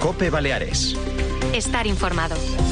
COPE Baleares. Estar informado.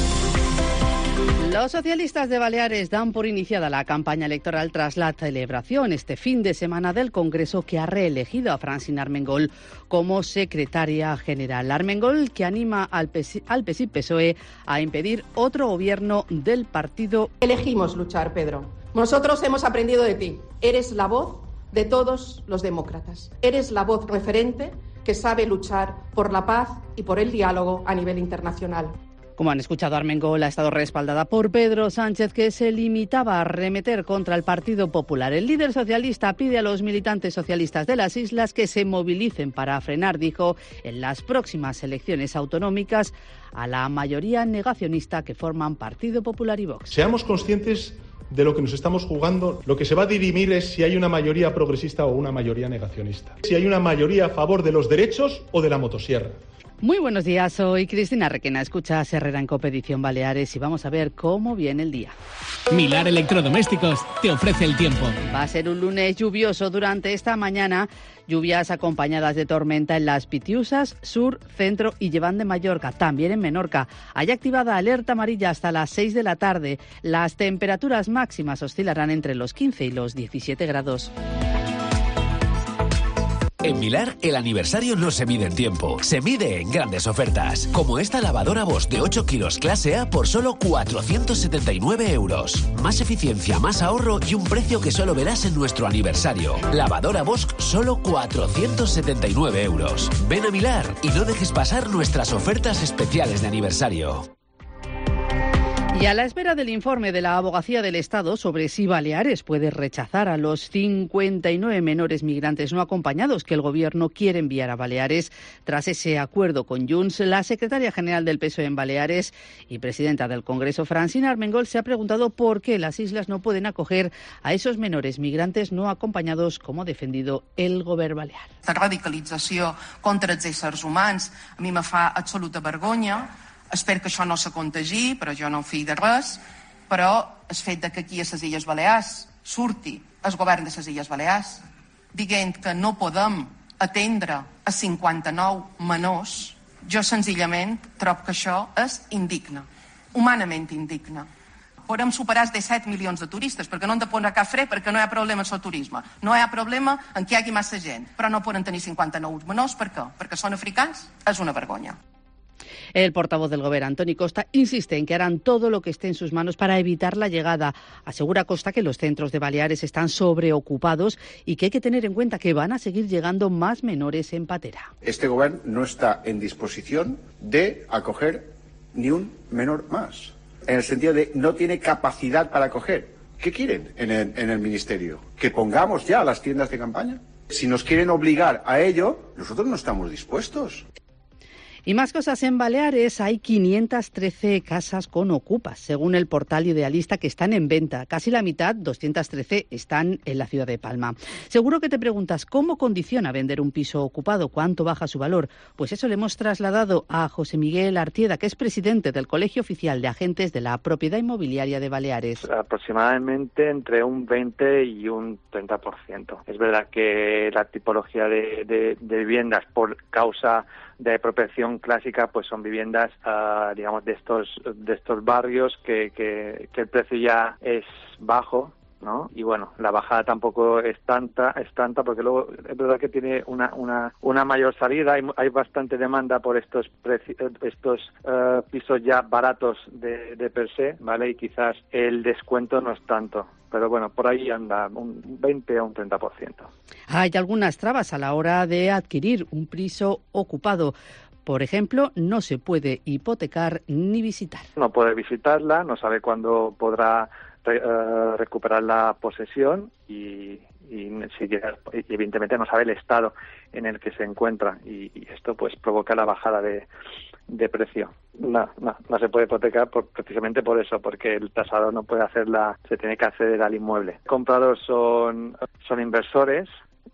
Los socialistas de Baleares dan por iniciada la campaña electoral tras la celebración este fin de semana del Congreso, que ha reelegido a Francina Armengol como secretaria general. Armengol, que anima al PSI-PSOE a impedir otro gobierno del partido. Elegimos luchar, Pedro. Nosotros hemos aprendido de ti. Eres la voz de todos los demócratas. Eres la voz referente que sabe luchar por la paz y por el diálogo a nivel internacional. Como han escuchado, Armengol ha estado respaldada por Pedro Sánchez, que se limitaba a arremeter contra el Partido Popular. El líder socialista pide a los militantes socialistas de las islas que se movilicen para frenar, dijo, en las próximas elecciones autonómicas a la mayoría negacionista que forman Partido Popular y Vox. Seamos conscientes de lo que nos estamos jugando. Lo que se va a dirimir es si hay una mayoría progresista o una mayoría negacionista. Si hay una mayoría a favor de los derechos o de la motosierra. Muy buenos días, soy Cristina Requena. Escuchas Herrera en COPE Edición Baleares y vamos a ver cómo viene el día. Milar Electrodomésticos te ofrece el tiempo. Va a ser un lunes lluvioso durante esta mañana. Lluvias acompañadas de tormenta en las Pitiusas, sur, centro y Llevant de Mallorca. También en Menorca. Hay activada alerta amarilla hasta las 6 de la tarde. Las temperaturas máximas oscilarán entre los 15 y los 17 grados. En Milar, el aniversario no se mide en tiempo, se mide en grandes ofertas. Como esta lavadora Bosch de 8 kilos clase A por solo 479 euros. Más eficiencia, más ahorro y un precio que solo verás en nuestro aniversario. Lavadora Bosch, solo 479 euros. Ven a Milar y no dejes pasar nuestras ofertas especiales de aniversario. Y a la espera del informe de la Abogacía del Estado sobre si Baleares puede rechazar a los 59 menores migrantes no acompañados que el Gobierno quiere enviar a Baleares, tras ese acuerdo con Junts, la secretaria general del PSOE en Baleares y presidenta del Congreso, Francina Armengol, se ha preguntado por qué las islas no pueden acoger a esos menores migrantes no acompañados, como ha defendido el Govern balear. La radicalització contra els éssers humans a mi me fa absoluta vergonya. Espero que això no se contagi, però jo no em fio de res. Però el fet que aquí a les Illes Balears surti el govern de les Illes Balears dient que no podem atendre a 59 menors, jo senzillament trobo que això és indigne, humanament indigne. Podem superar els 17 milions de turistes, perquè no hem de posar cap fre, perquè no hi ha problema amb el turisme. No hi ha problema en que hi hagi massa gent, però no poden tenir 59 menors. Per què? Perquè són africans? És una vergonya. El portavoz del Gobierno, Antoni Costa, insiste en que harán todo lo que esté en sus manos para evitar la llegada. Asegura Costa que los centros de Baleares están sobreocupados y que hay que tener en cuenta que van a seguir llegando más menores en patera. Este Gobierno no está en disposición de acoger ni un menor más. En el sentido de no tiene capacidad para acoger. ¿Qué quieren en el Ministerio? ¿Que pongamos ya las tiendas de campaña? Si nos quieren obligar a ello, nosotros no estamos dispuestos. Y más cosas en Baleares. Hay 513 casas con ocupas, según el portal Idealista, que están en venta. Casi la mitad, 213, están en la ciudad de Palma. Seguro que te preguntas, ¿cómo condiciona vender un piso ocupado? ¿Cuánto baja su valor? Pues eso le hemos trasladado a José Miguel Artieda, que es presidente del Colegio Oficial de Agentes de la Propiedad Inmobiliaria de Baleares. Aproximadamente entre un 20 y un 30%. Es verdad que la tipología de viviendas por causa de apropiación clásica pues son viviendas digamos de estos barrios que el precio ya es bajo, ¿no? Y bueno, la bajada tampoco es tanta porque luego es verdad que tiene una mayor salida, hay bastante demanda por estos pisos ya baratos de per se, ¿vale? Y quizás el descuento no es tanto. Pero bueno, por ahí anda un 20 o un 30%. Hay algunas trabas a la hora de adquirir un piso ocupado. Por ejemplo, no se puede hipotecar ni visitar. No puede visitarla, no sabe cuándo podrá recuperar la posesión y evidentemente no sabe el estado en el que se encuentra y esto pues provoca la bajada de precio. No se puede hipotecar precisamente por eso, porque el tasador no puede se tiene que acceder al inmueble. Compradores son inversores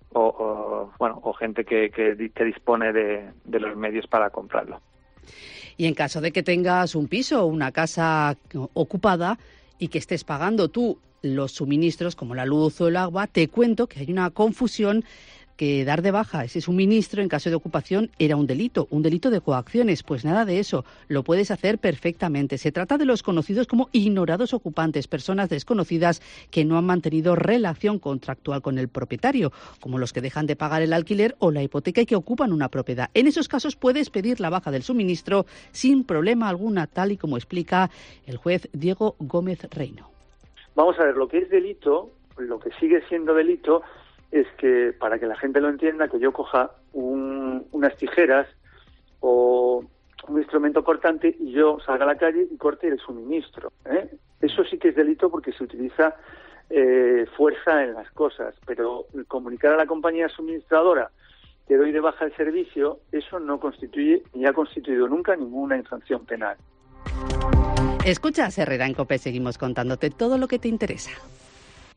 o gente que dispone de los medios para comprarlo. Y en caso de que tengas un piso o una casa ocupada y que estés pagando tú los suministros como la luz o el agua, te cuento que hay una confusión que dar de baja ese suministro en caso de ocupación era un delito de coacciones. Pues nada de eso, lo puedes hacer perfectamente. Se trata de los conocidos como ignorados ocupantes, personas desconocidas que no han mantenido relación contractual con el propietario, como los que dejan de pagar el alquiler o la hipoteca y que ocupan una propiedad. En esos casos puedes pedir la baja del suministro sin problema alguna, tal y como explica el juez Diego Gómez Reino. Vamos a ver, lo que es delito, lo que sigue siendo delito, es que, para que la gente lo entienda, que yo coja unas tijeras o un instrumento cortante y yo salga a la calle y corte el suministro, ¿eh? Eso sí que es delito porque se utiliza fuerza en las cosas, pero comunicar a la compañía suministradora que doy de baja el servicio, eso no constituye ni ha constituido nunca ninguna infracción penal. Escuchas Herrera en COPE, seguimos contándote todo lo que te interesa.